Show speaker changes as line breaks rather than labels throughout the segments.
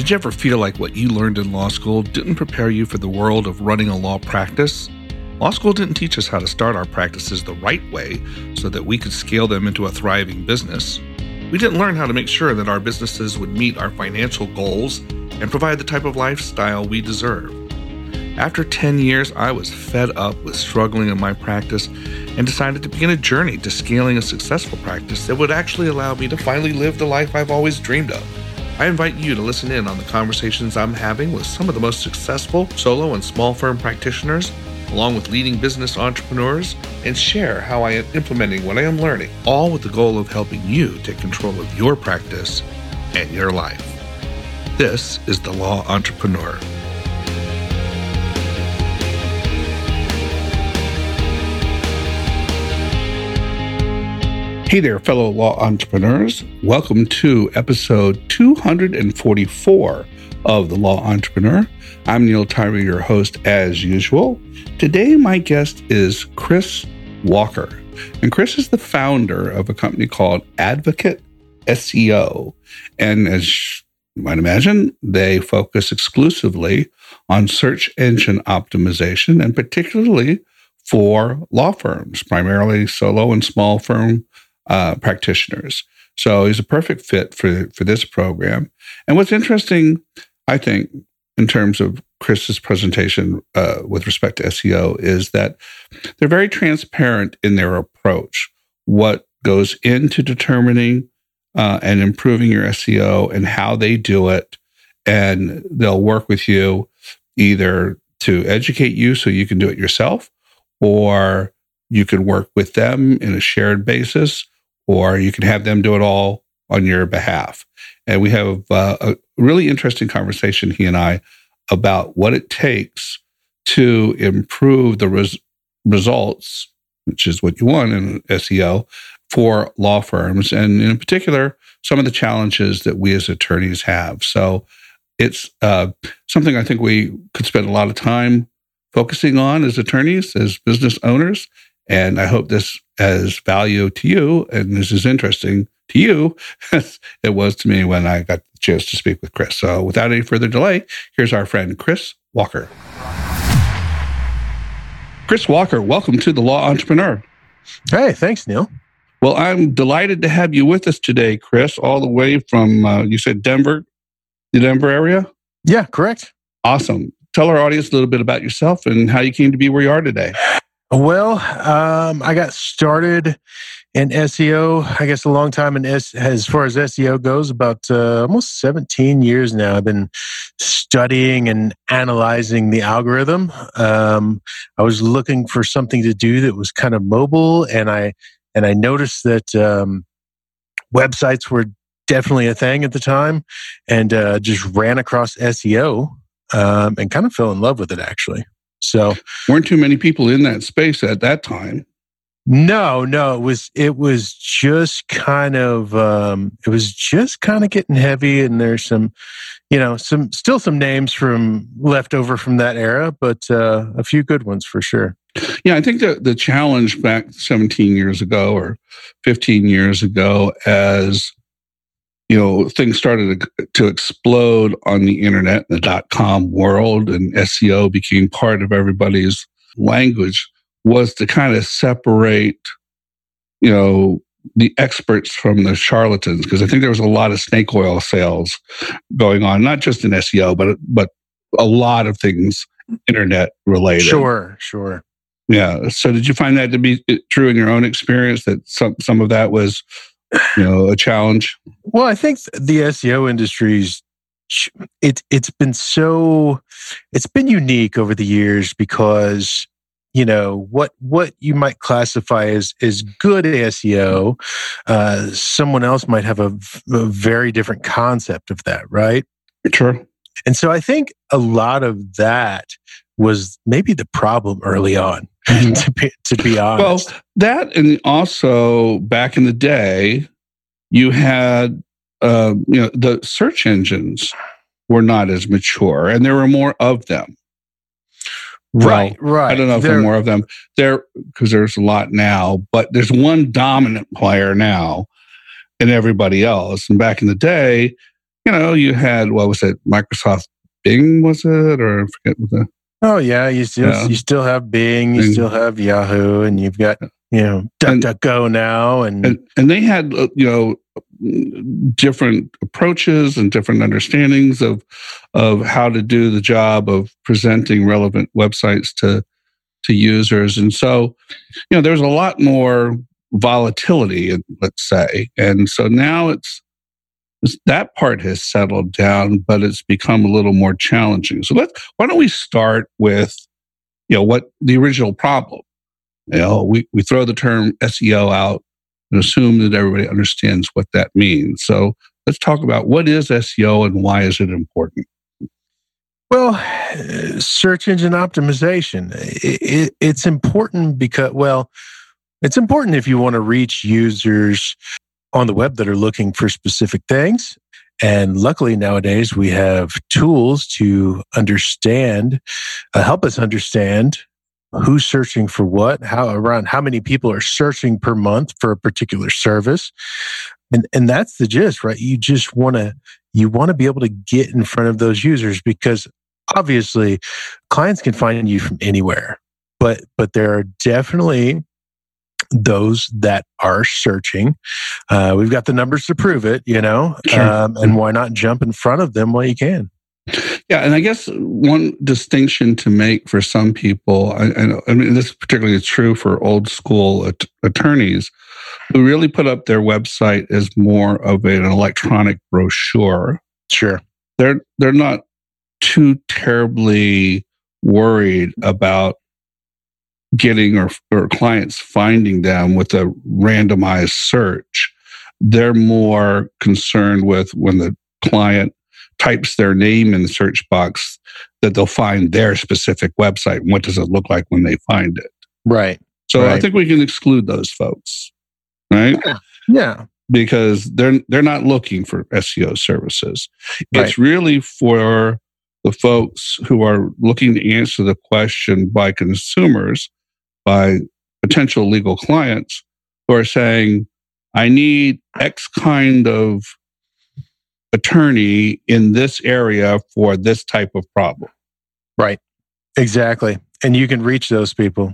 Did you ever feel like what you learned in law school didn't prepare you for the world of running a law practice? Law school didn't teach us how to start our practices the right way so that we could scale them into a thriving business. We didn't learn how to make sure that our businesses would meet our financial goals and provide the type of lifestyle we deserve. After 10 years, I was fed up with struggling in my practice and decided to begin a journey to scaling a successful practice that would actually allow me to finally live the life I've always dreamed of. I invite you to listen in on the conversations I'm having with some of the most successful solo and small firm practitioners, along with leading business entrepreneurs, and share how I am implementing what I am learning, all with the goal of helping you take control of your practice and your life. This is The Law Entrepreneur. Hey there, fellow law entrepreneurs. Welcome to episode 244 of The Law Entrepreneur. I'm Neil Tyree, your host as usual. Today, my guest is Chris Walker. And Chris is the founder of a company called Advocate SEO. And as you might imagine, they focus exclusively on search engine optimization, and particularly for law firms, primarily solo and small firm practitioners. So he's a perfect fit for this program. And what's interesting, I think, in terms of Chris's presentation with respect to SEO is that they're very transparent in their approach, what goes into determining and improving your SEO and how they do it. And they'll work with you either to educate you so you can do it yourself, or you can work with them in a shared basis, or you can have them do it all on your behalf. And we have a really interesting conversation, he and I, about what it takes to improve the results, which is what you want in SEO, for law firms, and in particular, some of the challenges that we as attorneys have. So it's something I think we could spend a lot of time focusing on as attorneys, as business owners. And I hope this has value to you and this is interesting to you as it was to me when I got the chance to speak with Chris. So without any further delay, here's our friend Chris Walker. Chris Walker, welcome to The Law Entrepreneur.
Hey, thanks, Neil.
Well, I'm delighted to have you with us today, Chris, all the way from, you said Denver, the Denver area?
Yeah, correct.
Awesome. Tell our audience a little bit about yourself and how you came to be where you are today.
Well, I got started in SEO, I guess a long time as far as SEO goes, about almost 17 years now. I've been studying and analyzing the algorithm. I was looking for something to do that was kind of mobile, and I noticed that websites were definitely a thing at the time, and just ran across SEO and kind of fell in love with it, actually. So,
weren't too many people in that space at that time.
No, it was just kind of getting heavy, and there's some names from left over from that era, but a few good ones for sure.
Yeah, I think the challenge back 17 years ago or 15 years ago, as things started to explode on the internet, the .com world, and SEO became part of everybody's language, was to kind of separate, the experts from the charlatans, because I think there was a lot of snake oil sales going on, not just in SEO, but a lot of things internet related.
Sure.
Yeah. So did you find that to be true in your own experience, that some of that was a challenge?
Well, I think the SEO industry's it's been unique over the years because what you might classify as good SEO, someone else might have a very different concept of that, right?
Sure.
And so I think a lot of that was maybe the problem early on, to be honest.
Well, that, and also back in the day, you had, the search engines were not as mature, and there were more of them.
Right.
I don't know if there are more of them there, because there's a lot now, but there's one dominant player now and everybody else. And back in the day, you had, what was it, Microsoft Bing, was it? Or I forget what the...
Oh yeah, you still have Bing, you still have Yahoo, and you've got DuckDuckGo now, and
they had different approaches and different understandings of how to do the job of presenting relevant websites to users, and so there's a lot more volatility, let's say, and so now it's that part has settled down, but it's become a little more challenging. So why don't we start with, what the original problem? We throw the term SEO out and assume that everybody understands what that means. So let's talk about what is SEO and why is it important?
Well, search engine optimization. It's important because, it's important if you want to reach users on the web that are looking for specific things. And luckily nowadays we have tools to help us understand who's searching for what, how many people are searching per month for a particular service. And that's the gist, right? You just want to be able to get in front of those users, because obviously clients can find you from anywhere, but there are definitely those that are searching. We've got the numbers to prove it,
Sure.
And why not jump in front of them while you can?
Yeah, and I guess one distinction to make for some people, I mean, this particularly is true for old school attorneys, who really put up their website as more of an electronic brochure.
Sure.
They're not too terribly worried about getting or clients finding them with a randomized search. They're more concerned with when the client types their name in the search box, that they'll find their specific website. And what does it look like when they find it?
Right.
So I think we can exclude those folks, right?
Yeah.
Because they're not looking for SEO services.
Right.
It's really for the folks who are looking to answer the question by consumers, by potential legal clients, who are saying, I need X kind of attorney in this area for this type of problem.
Right. Exactly. And you can reach those people.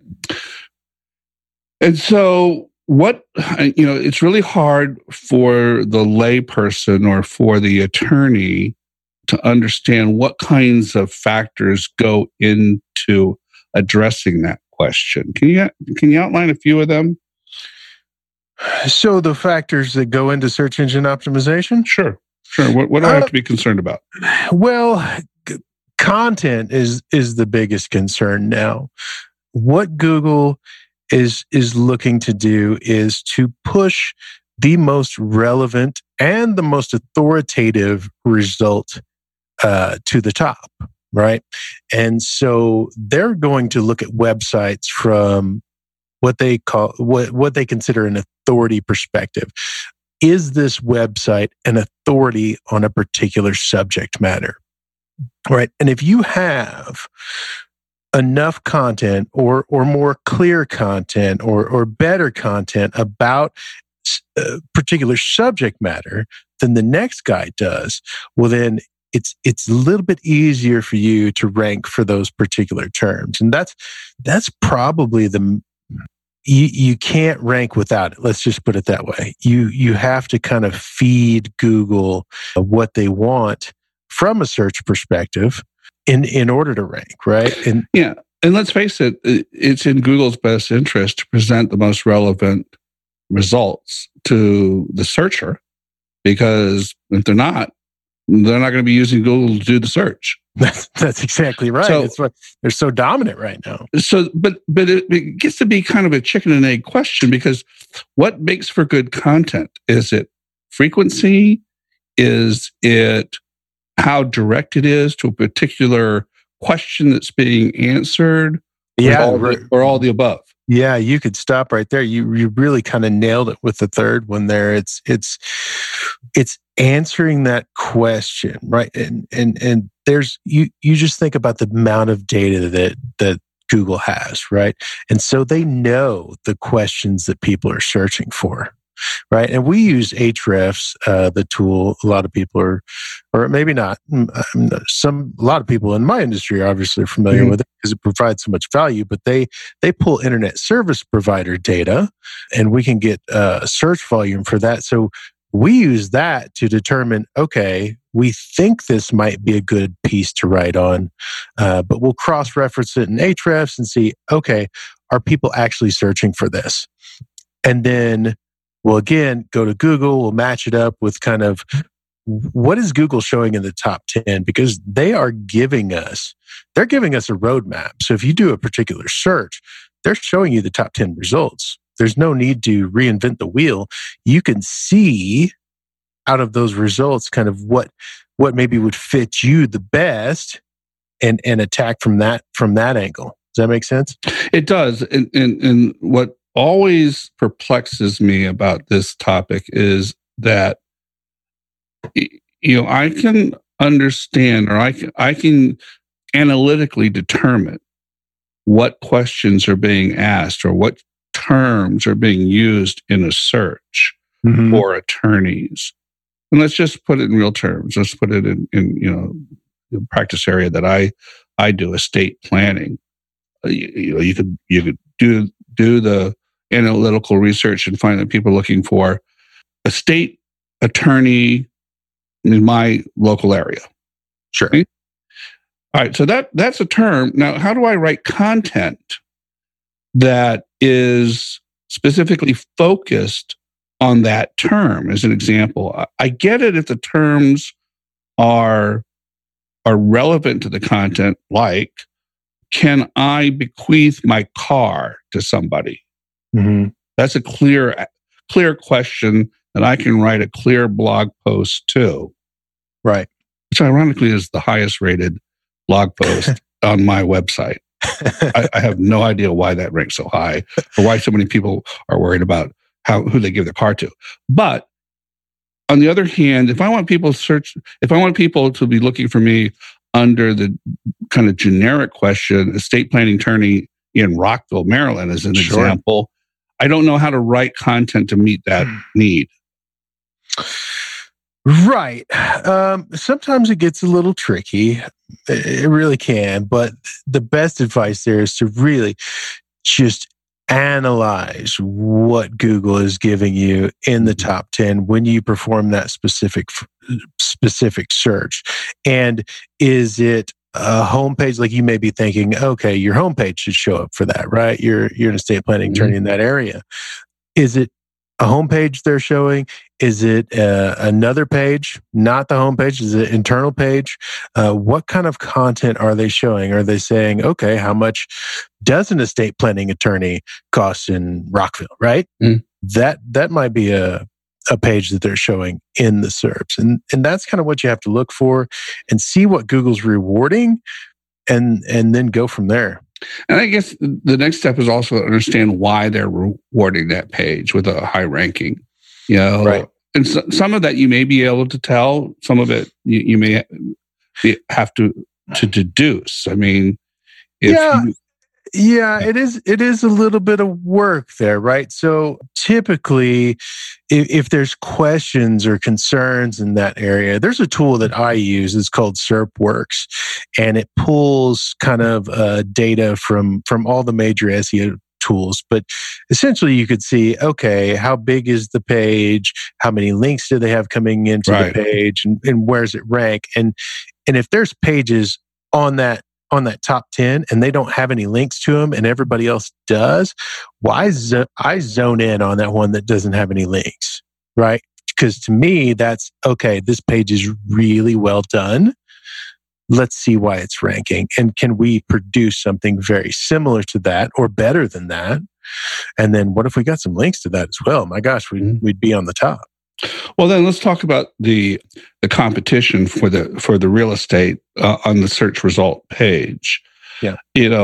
And so it's really hard for the layperson or for the attorney to understand what kinds of factors go into addressing that question. Can you outline a few of them?
So the factors that go into search engine optimization?
Sure. What do I have to be concerned about?
Well, content is the biggest concern now. What Google is looking to do is to push the most relevant and the most authoritative result to the top, right? And so they're going to look at websites from what they call what they consider an authority perspective. Is this website an authority on a particular subject matter? Right. And if you have enough content or more clear content or better content about a particular subject matter than the next guy does, well, then it's a little bit easier for you to rank for those particular terms. And that's probably you can't rank without it. Let's just put it that way. You have to kind of feed Google what they want from a search perspective in order to rank, right? And
let's face it, it's in Google's best interest to present the most relevant results to the searcher, because if they're not going to be using Google to do the search.
That's exactly right.
So,
it's what they're so dominant right now.
So, but it gets to be kind of a chicken and egg question, because what makes for good content? Is it frequency? Is it how direct it is to a particular question that's being answered?
Yeah,
or all the above.
Yeah, you could stop right there. You really kind of nailed it with the third one there. It's answering that question, right? And there's you just think about the amount of data that Google has, right? And so they know the questions that people are searching for. right? And we use Ahrefs, the tool. A lot of people are, or maybe not. A lot of people in my industry are obviously familiar with it because it provides so much value. But they pull internet service provider data, and we can get search volume for that. So we use that to determine, okay, we think this might be a good piece to write on, but we'll cross-reference it in Ahrefs and see, okay, are people actually searching for this? And then we'll again go to Google, we'll match it up with kind of what is Google showing in the top 10? Because they're giving us a roadmap. So if you do a particular search, they're showing you the top 10 results. There's no need to reinvent the wheel. You can see out of those results kind of what maybe would fit you the best and attack from that angle. Does that make sense?
It does. And what always perplexes me about this topic is that, I can understand, or I can analytically determine what questions are being asked or what terms are being used in a search for attorneys. And let's just put it in real terms. Let's put it in the practice area that I do, estate planning. You could do the analytical research and find that people are looking for estate attorney in my local area.
Sure.
Okay? All right. So that's a term. Now, how do I write content that is specifically focused on that term? As an example, I get it if the terms are relevant to the content, like, can I bequeath my car to somebody? That's a clear question that I can write a clear blog post to.
Right.
Which ironically is the highest rated blog post on my website. I have no idea why that ranks so high or why so many people are worried about who they give their car to. But on the other hand, if I want people to be looking for me under the kind of generic question, estate planning attorney in Rockville, Maryland, as an example, I don't know how to write content to meet that need.
Right. Sometimes it gets a little tricky. It really can. But the best advice there is to really just analyze what Google is giving you in the top 10 when you perform that specific search. And is it a homepage? Like, you may be thinking, okay, your homepage should show up for that, right? You're an estate planning attorney in that area. Is it a homepage they're showing? Is it another page, not the homepage? Is it an internal page? What kind of content are they showing? Are they saying, okay, how much does an estate planning attorney cost in Rockville, right? That might be a page that they're showing in the SERPs. And that's kind of what you have to look for and see what Google's rewarding and then go from there.
And I guess the next step is also to understand why they're rewarding that page with a high ranking.
Right.
And some of that you may be able to tell. Some of it you may have to deduce. I mean,
it is a little bit of work there, right? So typically, if there's questions or concerns in that area, there's a tool that I use. It's called SERPworks, and it pulls kind of data from all the major SEO tools. But essentially, you could see, okay, how big is the page? How many links do they have coming into the page? And where's it rank? And if there's pages on that top 10 and they don't have any links to them and everybody else does, I zone in on that one that doesn't have any links, right? Because to me, that's, okay, this page is really well done. Let's see why it's ranking. And can we produce something very similar to that or better than that? And then what if we got some links to that as well? My gosh, we'd be on the top.
Well, then let's talk about the competition for the real estate on the search result page.
Yeah.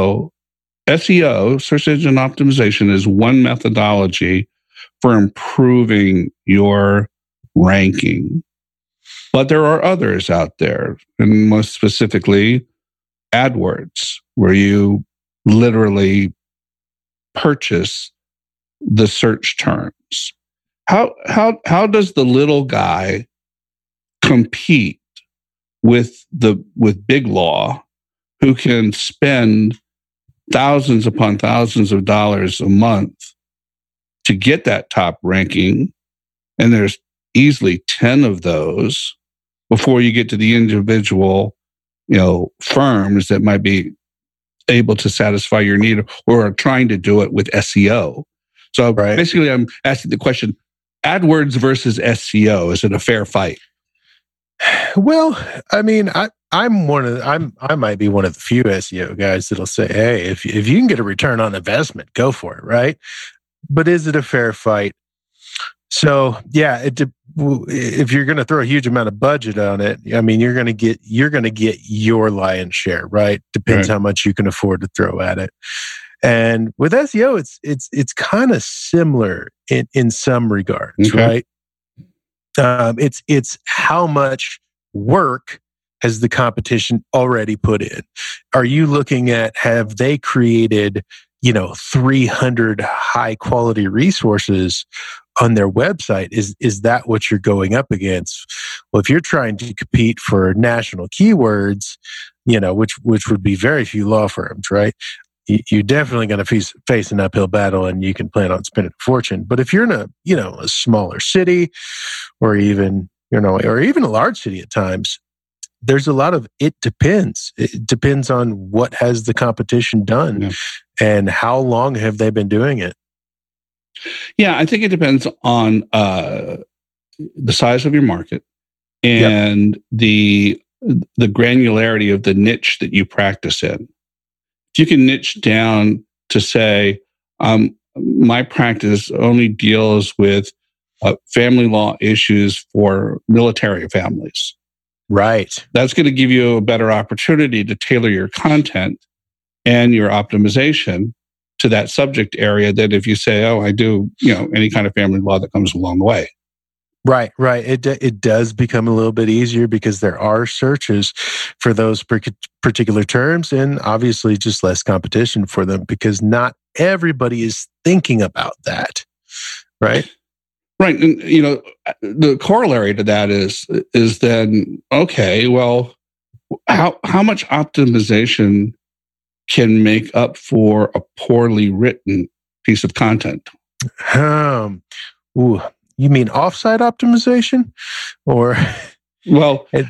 SEO, search engine optimization, is one methodology for improving your ranking. But there are others out there, and most specifically, AdWords, where you literally purchase the search terms. how does the little guy compete with big law, who can spend thousands upon thousands of dollars a month to get that top ranking? And there's easily 10 of those before you get to the individual, firms that might be able to satisfy your need or are trying to do it with SEO. So basically, I'm asking the question: AdWords versus SEO, is it a fair fight?
Well, I mean, I might be one of the few SEO guys that'll say, hey, if you can get a return on investment, go for it, right? But is it a fair fight? So yeah, if you're going to throw a huge amount of budget on it, I mean, you're going to get your lion's share, right? Depends how much you can afford to throw at it. And with SEO, it's kind of similar in some regards, right? It's how much work has the competition already put in? Are you looking at, have they created 300 high quality resources on their website? Is that what you're going up against? Well, if you're trying to compete for national keywords, which would be very few law firms, right? You're definitely going to face an uphill battle, and you can plan on spending a fortune. But if you're in a smaller city, or even a large city at times, there's a lot of it depends. It depends on what has the competition done and how long have they been doing it.
Yeah, I think it depends on the size of your market and the granularity of the niche that you practice in. If you can niche down to say, my practice only deals with family law issues for military families.
Right.
That's going to give you a better opportunity to tailor your content and your optimization to that subject area than if you say, oh, I do, any kind of family law that comes along the way.
Right. It does become a little bit easier because there are searches for those particular terms, and obviously just less competition for them because not everybody is thinking about that. Right.
Right. And, the corollary to that is then, okay, well, how much optimization can make up for a poorly written piece of content?
You mean offsite optimization, or?
Well, I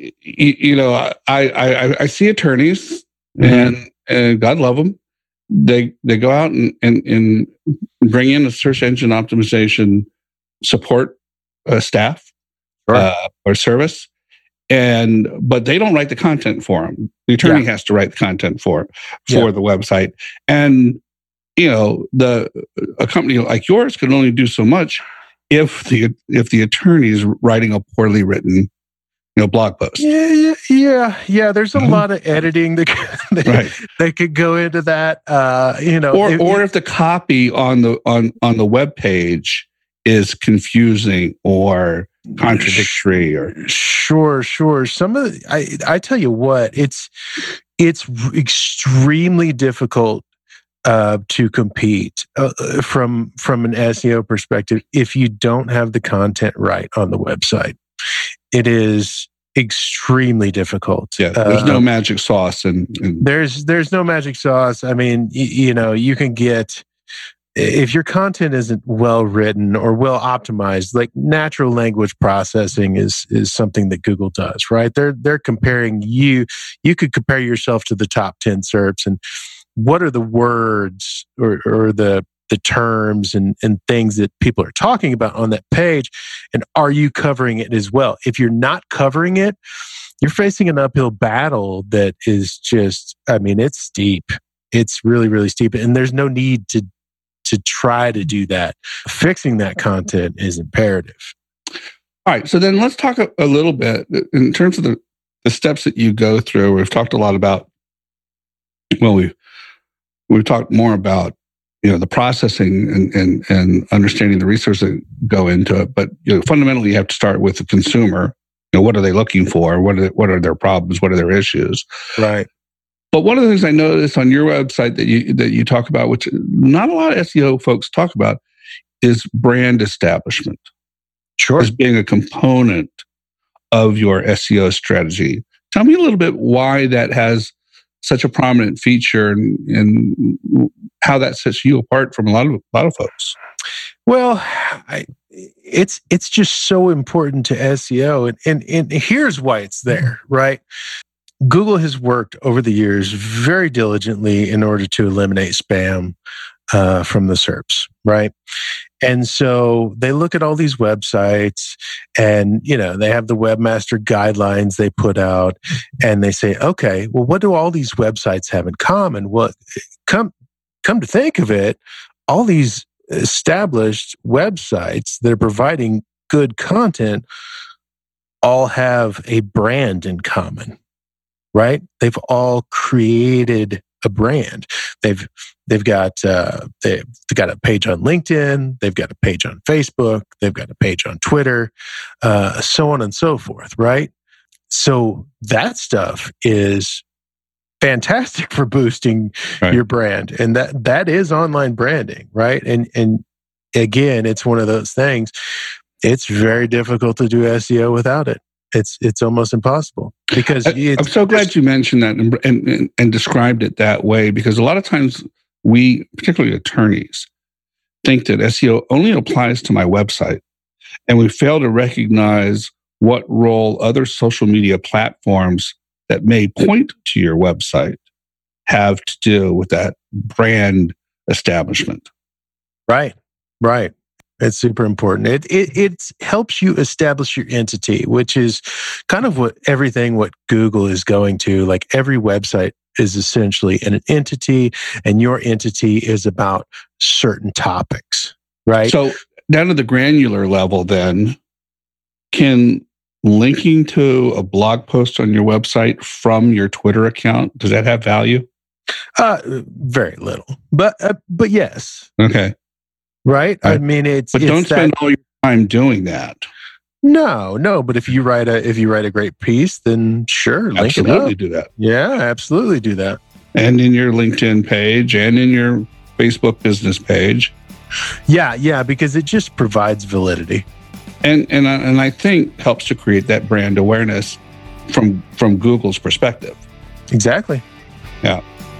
see attorneys, and God love them. They go out and bring in a search engine optimization support staff or service, but they don't write the content for them. The attorney has to write the content for the website, and a company like yours can only do so much if the attorney is writing a poorly written blog post.
Yeah. There's a lot of editing that could go into that.
Or if the copy on the web page is confusing or contradictory, or
sure. Some of I tell you what, it's extremely difficult to compete from an SEO perspective if you don't have the content right on the website. It is extremely difficult.
Yeah, there's no magic sauce, and
there's no magic sauce. I mean, you can get, if your content isn't well written or well optimized, like natural language processing is something that Google does, right? They're comparing you. You could compare yourself to the top 10 SERPs, and what are the words or the terms and things that people are talking about on that page, and are you covering it as well? If you're not covering it, you're facing an uphill battle that is just, it's steep. It's really, really steep, and there's no need to try to do that. Fixing that content is imperative.
All right, so then let's talk a little bit in terms of the steps that you go through. We've talked a lot about, we've talked more about the processing and understanding the resources that go into it. But fundamentally, you have to start with the consumer. What are they looking for? What are their problems? What are their issues?
Right.
But one of the things I noticed on your website that you talk about, which not a lot of SEO folks talk about, is brand establishment.
Sure.
As being a component of your SEO strategy. Tell me a little bit why that has such a prominent feature and how that sets you apart from a lot of folks.
Well, it's just so important to SEO, and here's why it's there, right? Google has worked over the years very diligently in order to eliminate spam from the SERPs, right? And so they look at all these websites and, they have the webmaster guidelines they put out and they say, okay, well, what do all these websites have in common? Well, come to think of it, all these established websites that are providing good content all have a brand in common, right? They've all created a brand. They've got a page on LinkedIn. They've got a page on Facebook. They've got a page on Twitter, so on and so forth, right? So that stuff is fantastic for boosting your brand, and that is online branding, right? And again, it's one of those things. It's very difficult to do SEO without it. It's almost impossible because
I'm so glad you mentioned that and described it that way, because a lot of times we, particularly attorneys, think that SEO only applies to my website, and we fail to recognize what role other social media platforms that may point to your website have to do with that brand establishment.
Right. It's super important. It helps you establish your entity, which is kind of what Google is going to. Like every website is essentially an entity, and your entity is about certain topics, right?
So down to the granular level then, can linking to a blog post on your website from your Twitter account, does that have value?
Very little, but yes.
Okay.
Right? I mean,
but don't spend all your time doing that.
No. But if you write a great piece, then sure, link it up.
Absolutely do that.
Yeah, absolutely do that.
And in your LinkedIn page and in your Facebook business page.
Yeah, because it just provides validity.
And I think helps to create that brand awareness from Google's perspective.
Exactly.
Yeah.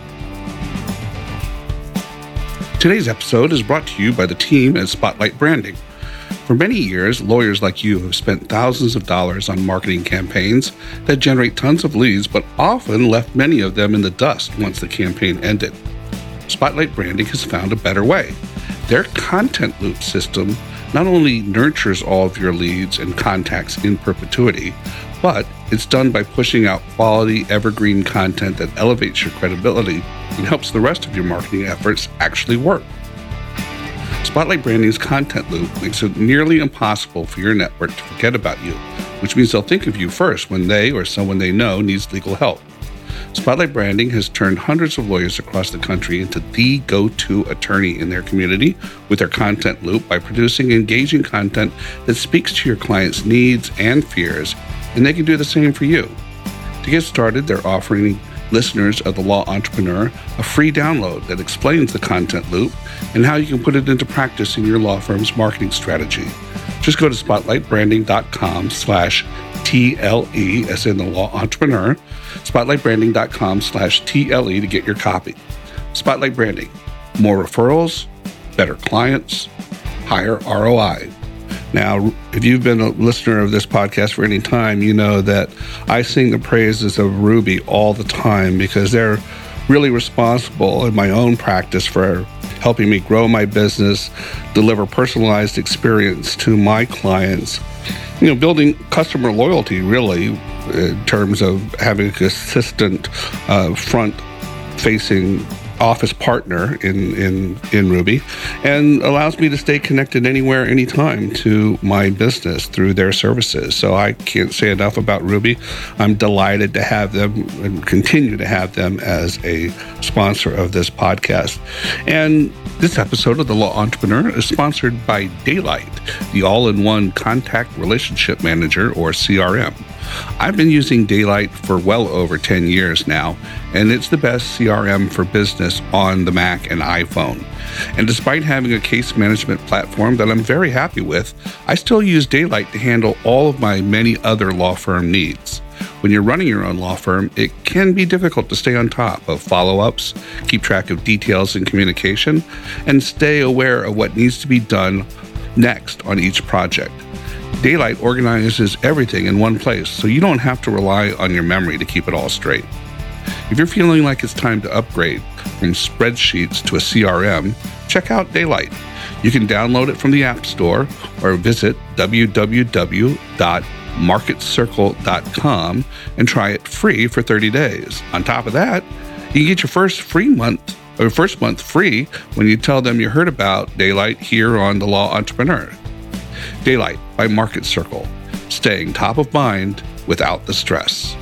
Today's episode is brought to you by the team at Spotlight Branding. For many years, lawyers like you have spent thousands of dollars on marketing campaigns that generate tons of leads, but often left many of them in the dust once the campaign ended. Spotlight Branding has found a better way. Their content loop system not only nurtures all of your leads and contacts in perpetuity, but it's done by pushing out quality, evergreen content that elevates your credibility and helps the rest of your marketing efforts actually work. Spotlight Branding's content loop makes it nearly impossible for your network to forget about you, which means they'll think of you first when they or someone they know needs legal help. Spotlight Branding has turned hundreds of lawyers across the country into the go-to attorney in their community with their content loop by producing engaging content that speaks to your clients' needs and fears, and they can do the same for you. To get started, they're offering listeners of The Law Entrepreneur a free download that explains the content loop and how you can put it into practice in your law firm's marketing strategy. Just go to spotlightbranding.com/TLE, as in The Law Entrepreneur, spotlightbranding.com/TLE to get your copy. Spotlight Branding, more referrals, better clients, higher ROI. Now, if you've been a listener of this podcast for any time, you know that I sing the praises of Ruby all the time because they're really responsible in my own practice for helping me grow my business, deliver personalized experience to my clients, building customer loyalty, really, in terms of having a consistent front-facing office partner in Ruby, and allows me to stay connected anywhere, anytime to my business through their services. So I can't say enough about Ruby. I'm delighted to have them and continue to have them as a sponsor of this podcast. And this episode of The Law Entrepreneur is sponsored by Daylight, the all-in-one contact relationship manager, or CRM. I've been using Daylight for well over 10 years now, and it's the best CRM for business on the Mac and iPhone. And despite having a case management platform that I'm very happy with, I still use Daylight to handle all of my many other law firm needs. When you're running your own law firm, it can be difficult to stay on top of follow-ups, keep track of details in communication, and stay aware of what needs to be done next on each project. Daylight organizes everything in one place, so you don't have to rely on your memory to keep it all straight. If you're feeling like it's time to upgrade from spreadsheets to a CRM, check out Daylight. You can download it from the App Store or visit www.marketcircle.com and try it free for 30 days. On top of that, you can get your first month free when you tell them you heard about Daylight here on The Law Entrepreneur. Daylight by Market Circle, staying top of mind without the stress.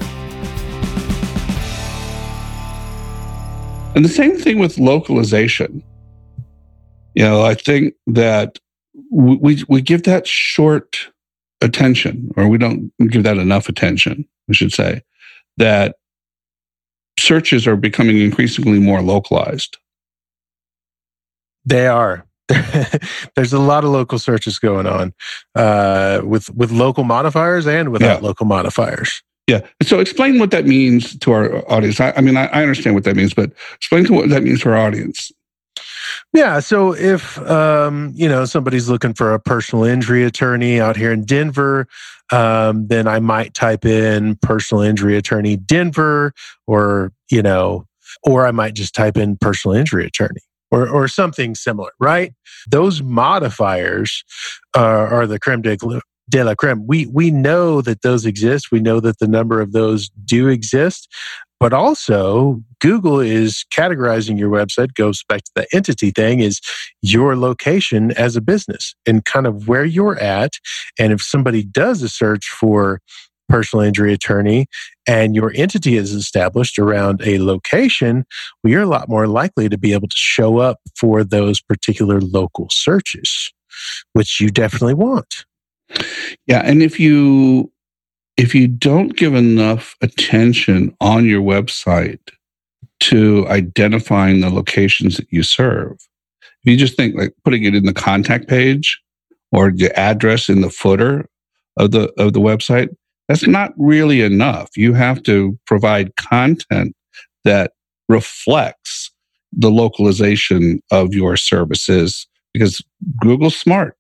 And the same thing with localization. I think that we give that short attention, or we don't give that enough attention, I should say, that searches are becoming increasingly more localized.
They are. There's a lot of local searches going on with local modifiers and without local modifiers.
Yeah. So explain what that means to our audience. I understand what that means, but explain what that means to our audience.
Yeah. So if, somebody's looking for a personal injury attorney out here in Denver, then I might type in personal injury attorney Denver, or I might just type in personal injury attorney or something similar, right? Those modifiers are the creme de la creme. We know that those exist. We know that the number of those do exist. But also, Google is categorizing your website, goes back to the entity thing, is your location as a business and kind of where you're at. And if somebody does a search for personal injury attorney and your entity is established around a location, well, you're a lot more likely to be able to show up for those particular local searches, which you definitely want.
Yeah. And if you don't give enough attention on your website to identifying the locations that you serve, if you just think like putting it in the contact page or the address in the footer of the website, that's not really enough. You have to provide content that reflects the localization of your services, because Google's smart.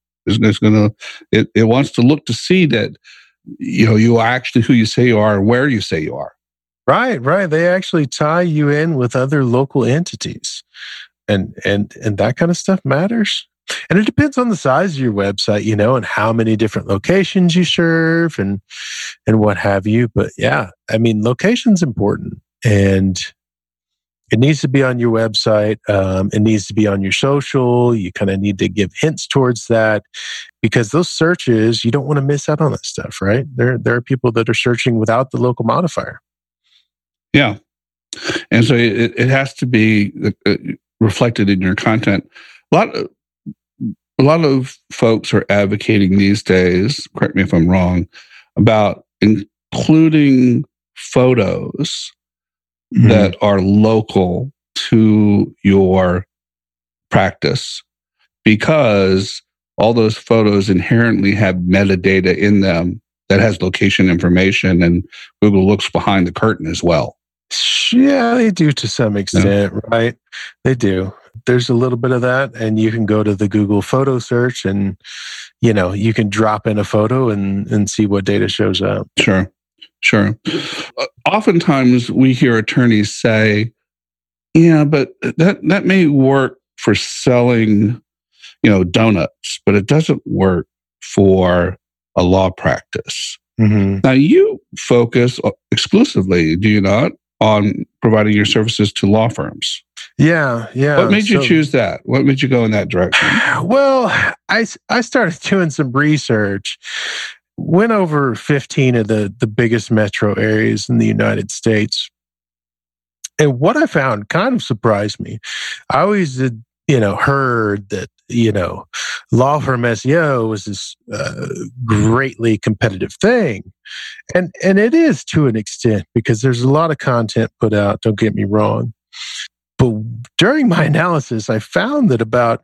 It wants to look to see that you are actually who you say you are and where you say you are.
Right. They actually tie you in with other local entities, and that kind of stuff matters. And it depends on the size of your website, and how many different locations you serve and what have you. But yeah, location's important, and it needs to be on your website. It needs to be on your social. You kind of need to give hints towards that, because those searches, you don't want to miss out on that stuff, right? There are people that are searching without the local modifier.
Yeah. And so it has to be reflected in your content. A lot of folks are advocating these days, correct me if I'm wrong, about including photos that are local to your practice, because all those photos inherently have metadata in them that has location information, and Google looks behind the curtain as well.
Yeah, they do to some extent, right? They do. There's a little bit of that, and you can go to the Google photo search and, you can drop in a photo and see what data shows up.
Sure. Oftentimes we hear attorneys say, yeah, but that may work for selling, donuts, but it doesn't work for a law practice. Mm-hmm. Now, you focus exclusively, do you not, on providing your services to law firms?
Yeah.
What made you choose that? What made you go in that direction?
Well, I started doing some research, went over 15 of the biggest metro areas in the United States. And what I found kind of surprised me. I always heard that, law firm SEO was this greatly competitive thing. And it is to an extent, because there's a lot of content put out, don't get me wrong. But during my analysis, I found that about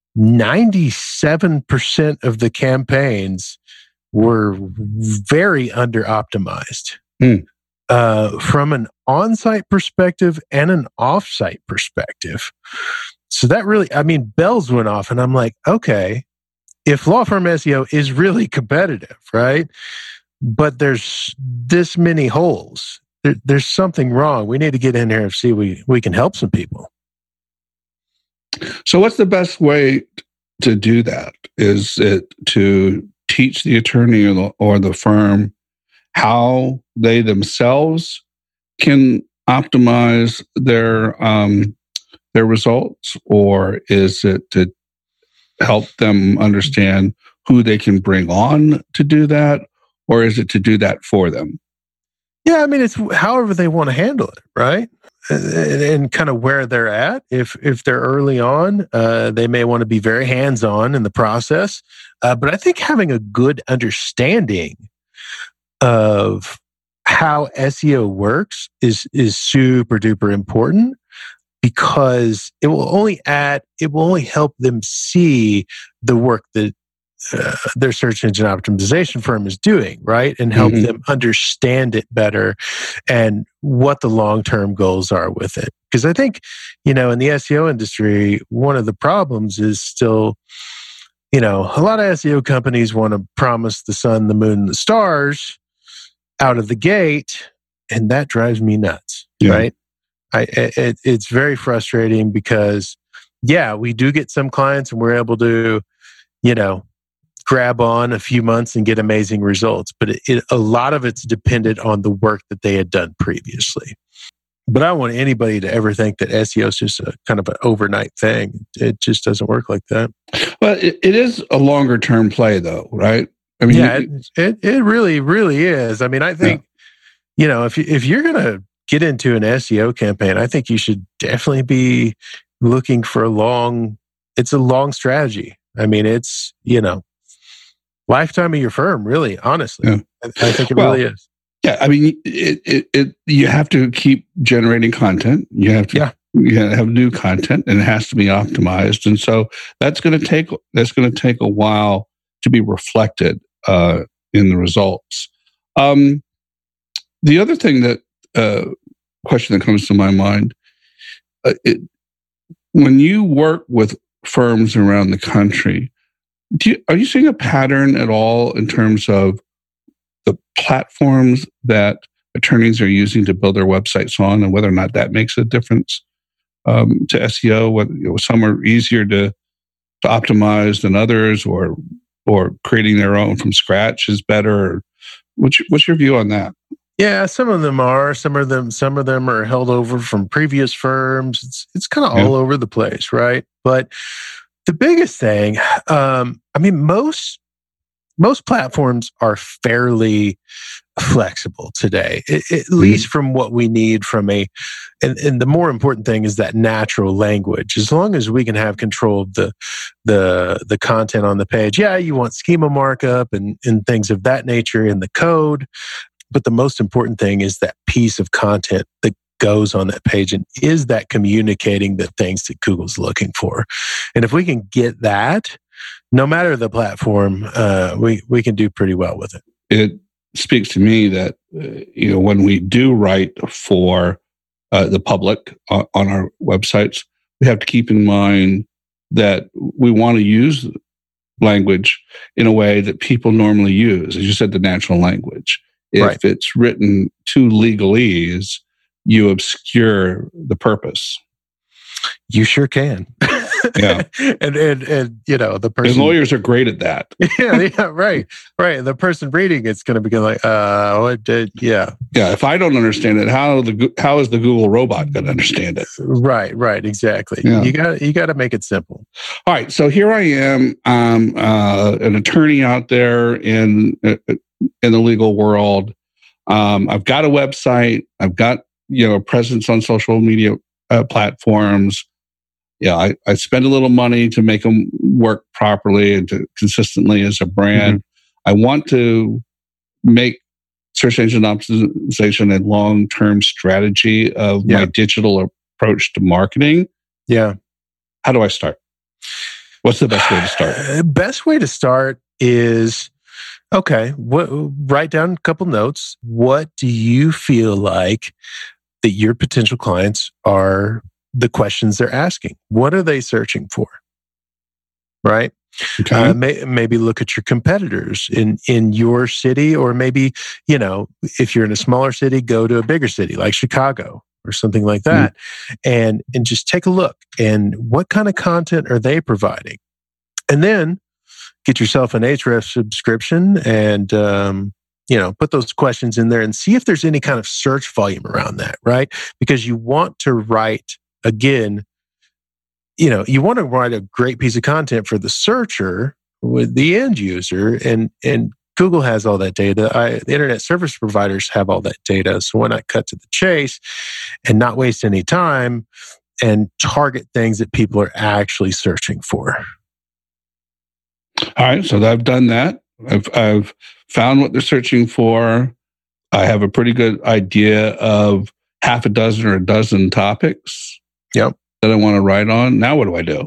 97% of the campaigns were very under-optimized from an on-site perspective and an off-site perspective. So that really, bells went off, and I'm like, okay, if law firm SEO is really competitive, right? But there's this many holes. There's something wrong. We need to get in here and see we can help some people.
So what's the best way to do that? Is it to teach the attorney or the firm how they themselves can optimize their results, or is it to help them understand who they can bring on to do that, or is it to do that for them?
Yeah, it's however they want to handle it, right? And kind of where they're at. If they're early on, they may want to be very hands-on in the process. But I think having a good understanding of how SEO works is super duper important, because it will only help them see the work that their search engine optimization firm is doing, right? And help them understand it better and what the long-term goals are with it. Because I think, in the SEO industry, one of the problems is still, a lot of SEO companies want to promise the sun, the moon, and the stars out of the gate, and that drives me nuts, right? It's very frustrating because, we do get some clients and we're able to, grab on a few months and get amazing results. But a lot of it's dependent on the work that they had done previously. But I don't want anybody to ever think that SEO is just a kind of an overnight thing. It just doesn't work like that.
Well, it is a longer term play, though, right?
It really, really is. I think, if you're going to get into an SEO campaign, I think you should definitely be looking for it's a long strategy. It's, lifetime of your firm, really, honestly. Yeah. I think it really is.
Yeah, you have to keep generating content. You have to have new content, and it has to be optimized. And so that's going to take a while to be reflected in the results. The other thing question that comes to my mind, when you work with firms around the country, are you seeing a pattern at all in terms of the platforms that attorneys are using to build their websites on, and whether or not that makes a difference to SEO? Whether some are easier to optimize than others, or creating their own from scratch is better? What's your view on that?
Yeah, some of them are. Some of them are held over from previous firms. It's kind of all over the place, right? But the biggest thing, most platforms are fairly flexible today, at least from what we need from and the more important thing is that natural language. As long as we can have control of the content on the page, you want schema markup and things of that nature in the code. But the most important thing is that piece of content that goes on that page, and is that communicating the things that Google's looking for. And if we can get that, no matter the platform, we can do pretty well with it.
It speaks to me that when we do write for the public on our websites, we have to keep in mind that we want to use language in a way that people normally use. As you said, the natural language. If it's written too legalese, you obscure the purpose.
You sure can.
Yeah.
and the person.
And lawyers are great at that.
Right. The person reading it's going to be like, what did? Yeah.
Yeah. If I don't understand it, how is the Google robot going to understand it?
Right. Exactly. Yeah. You got to make it simple.
All right. So here I am, an attorney out there in the legal world. I've got a website. I've got a presence on social media platforms. I spend a little money to make them work properly and to consistently as a brand. I want to make search engine optimization a long-term strategy of my digital approach to marketing.
Yeah.
How do I start? What's the best way to start?
Best way to start is, write down a couple notes. What do you feel like that your potential clients are the questions they're asking? What are they searching for? Right?
Okay.
Maybe look at your competitors in your city, or maybe, if you're in a smaller city, go to a bigger city like Chicago or something like that, and just take a look. And what kind of content are they providing? And then get yourself an Ahrefs subscription and put those questions in there and see if there's any kind of search volume around that, right? Because you want to write, again, you want to write a great piece of content for the searcher with the end user, and Google has all that data. The internet service providers have all that data. So why not cut to the chase and not waste any time and target things that people are actually searching for?
All right, so I've done that. I've found what they're searching for. I have a pretty good idea of half a dozen or a dozen topics.
Yep.
That I want to write on. Now what do I do?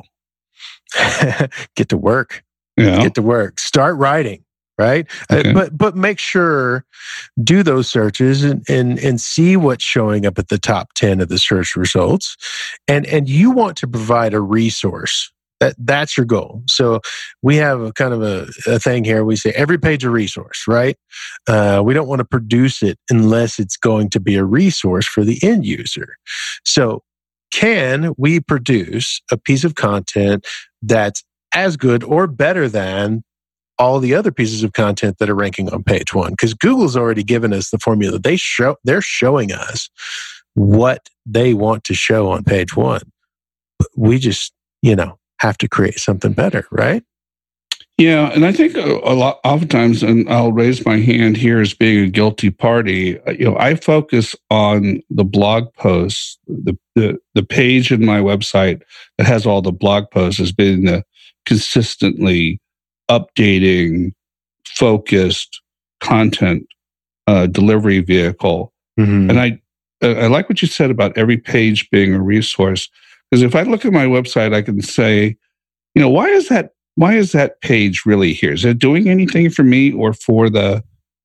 Get to work.
Yeah.
Get to work. Start writing, right?
Okay.
But make sure, do those searches and see what's showing up at the top 10 of the search results. And you want to provide a resource. That's your goal. So we have a kind of a thing here. We say every page a resource, right? We don't want to produce it unless it's going to be a resource for the end user. So can we produce a piece of content that's as good or better than all the other pieces of content that are ranking on page one? Because Google's already given us the formula. They're showing us what they want to show on page one. But we just, have to create something better, right?
Yeah, and I think oftentimes, and I'll raise my hand here as being a guilty party. I focus on the blog posts, the page in my website that has all the blog posts has been the consistently updating, focused content delivery vehicle. And I like what you said about every page being a resource, because if I look at my website, I can say, why is that page really here? Is it doing anything for me or for the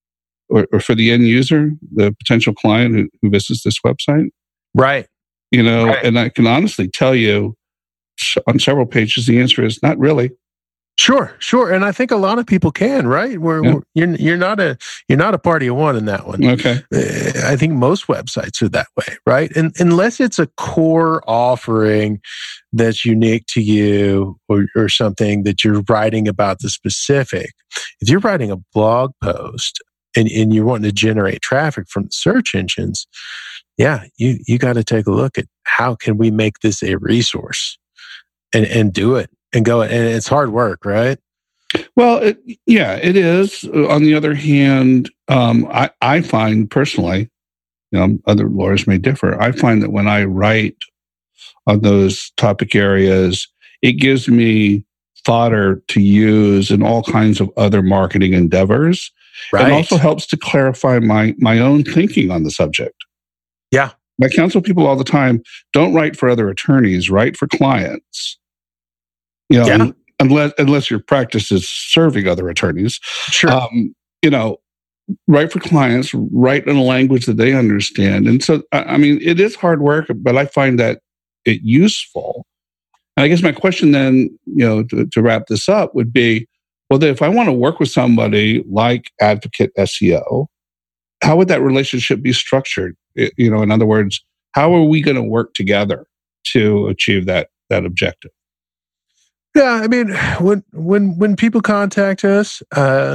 for the end user, the potential client who visits this website?
Right.
Right. And I can honestly tell you on several pages, the answer is not really.
Sure. And I think a lot of people can, right? You're not a party of one in that one.
Okay.
I think most websites are that way, right? And unless it's a core offering that's unique to you or something that you're writing about the specific. If you're writing a blog post and you're wanting to generate traffic from the search engines, you got to take a look at how can we make this a resource and do it. And go, and it's hard work, right?
Well, it is. On the other hand, I find personally, other lawyers may differ. I find that when I write on those topic areas, it gives me fodder to use in all kinds of other marketing endeavors. Right. And also helps to clarify my own thinking on the subject.
Yeah.
I counsel people all the time, don't write for other attorneys, write for clients. Unless your practice is serving other attorneys.
Sure.
Write for clients, write in a language that they understand. And so, it is hard work, but I find that it useful. And I guess my question then, to wrap this up would be, well, if I want to work with somebody like Advocate SEO, how would that relationship be structured? In other words, how are we going to work together to achieve that objective?
Yeah, when people contact us,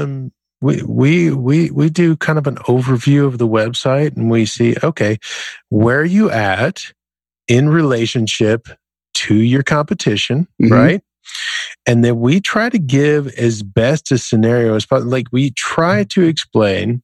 we do kind of an overview of the website, and we see, okay, where are you at in relationship to your competition, right? And then we try to give as best a scenario as possible. Like, we try to explain,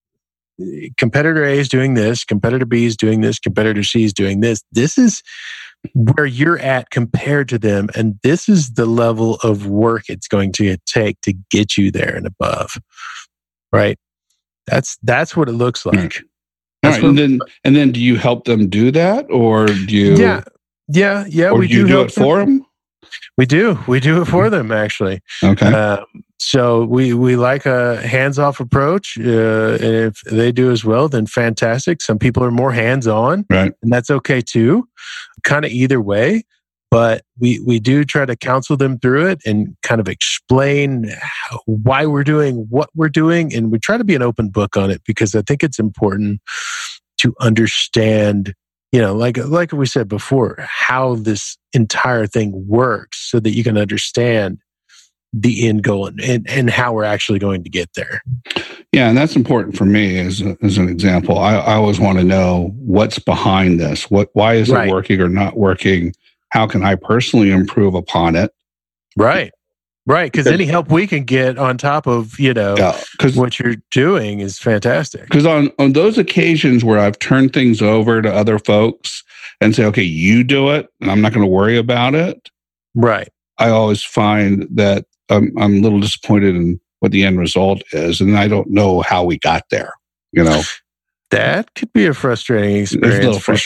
competitor A is doing this, competitor B is doing this, competitor C is doing this. This is where you're at compared to them. And this is the level of work it's going to take to get you there and above. Right? That's what it looks like.
Right. All right. And then do you help them do that, or do you?
Yeah.
Or we do it for them.
We do it for them, actually.
Okay.
So we like a hands-off approach. And if they do as well, then fantastic. Some people are more hands-on,
right,
and that's okay too. Kind of either way, but we do try to counsel them through it and kind of explain why we're doing what we're doing, and we try to be an open book on it because I think it's important to understand, like we said before, how this entire thing works so that you can understand the end goal and how we're actually going to get there.
Yeah, and that's important for me as an example. I always want to know what's behind this. Why is it working or not working? How can I personally improve upon it?
Right. Because any help we can get on top of, what you're doing is fantastic.
Because on those occasions where I've turned things over to other folks and say, okay, you do it, and I'm not going to worry about it.
Right.
I always find that I'm a little disappointed in what the end result is, and I don't know how we got there.
That could be a frustrating experience for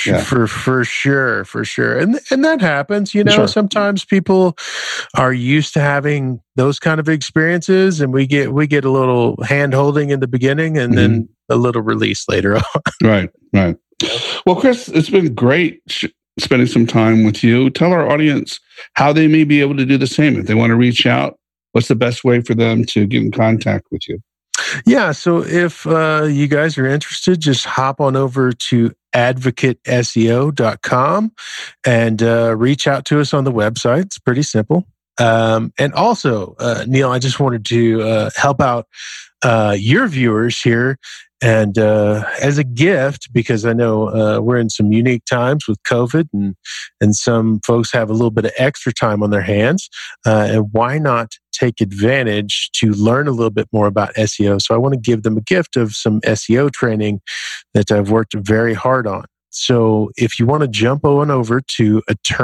sure. And that happens,
Sure.
Sometimes people are used to having those kind of experiences, and we get a little hand holding in the beginning and then a little release later on.
Right. Well, Chris, it's been great spending some time with you. Tell our audience how they may be able to do the same. If they want to reach out, what's the best way for them to get in contact with you?
Yeah, so if you guys are interested, just hop on over to advocateseo.com and reach out to us on the website. It's pretty simple. And also, Neil, I just wanted to help out your viewers here. And as a gift, because I know we're in some unique times with COVID and some folks have a little bit of extra time on their hands, and why not take advantage to learn a little bit more about SEO? So I want to give them a gift of some SEO training that I've worked very hard on. So if you want to jump on over to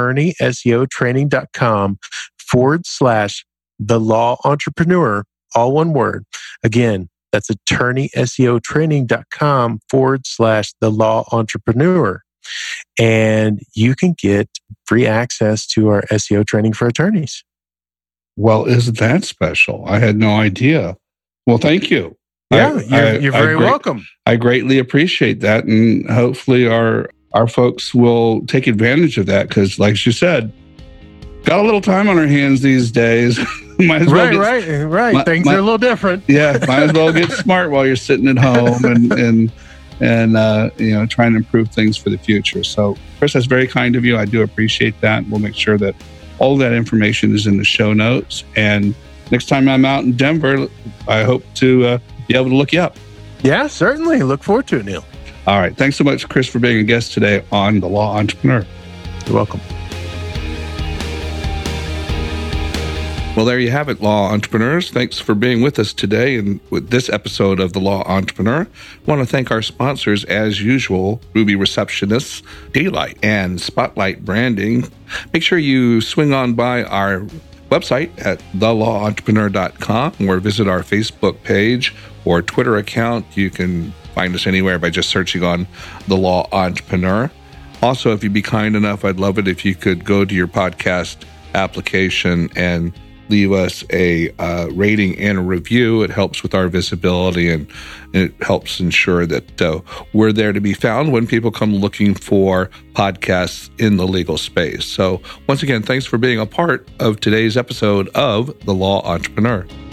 attorneyseotraining.com/The Law Entrepreneur, all one word. Again, that's attorneyseotraining.com/The Law Entrepreneur. And you can get free access to our SEO training for attorneys.
Well, isn't that special? I had no idea. Well, thank you.
Yeah, you're very welcome.
I greatly appreciate that. And hopefully our folks will take advantage of that because, like you said, got a little time on our hands these days. Might as well
right. Things are a little different.
Yeah, might as well get smart while you're sitting at home and trying to improve things for the future. So, Chris, that's very kind of you. I do appreciate that. We'll make sure that all of that information is in the show notes. And next time I'm out in Denver, I hope to be able to look you up.
Yeah, certainly. Look forward to it, Neil.
All right. Thanks so much, Chris, for being a guest today on The Law Entrepreneur.
You're welcome.
Well, there you have it, Law Entrepreneurs. Thanks for being with us today and with this episode of The Law Entrepreneur. I want to thank our sponsors, as usual, Ruby Receptionists, Daylight, and Spotlight Branding. Make sure you swing on by our website at thelawentrepreneur.com or visit our Facebook page or Twitter account. You can find us anywhere by just searching on The Law Entrepreneur. Also, if you'd be kind enough, I'd love it if you could go to your podcast application and leave us a rating and a review. It helps with our visibility and it helps ensure that we're there to be found when people come looking for podcasts in the legal space. So once again, thanks for being a part of today's episode of The Law Entrepreneur.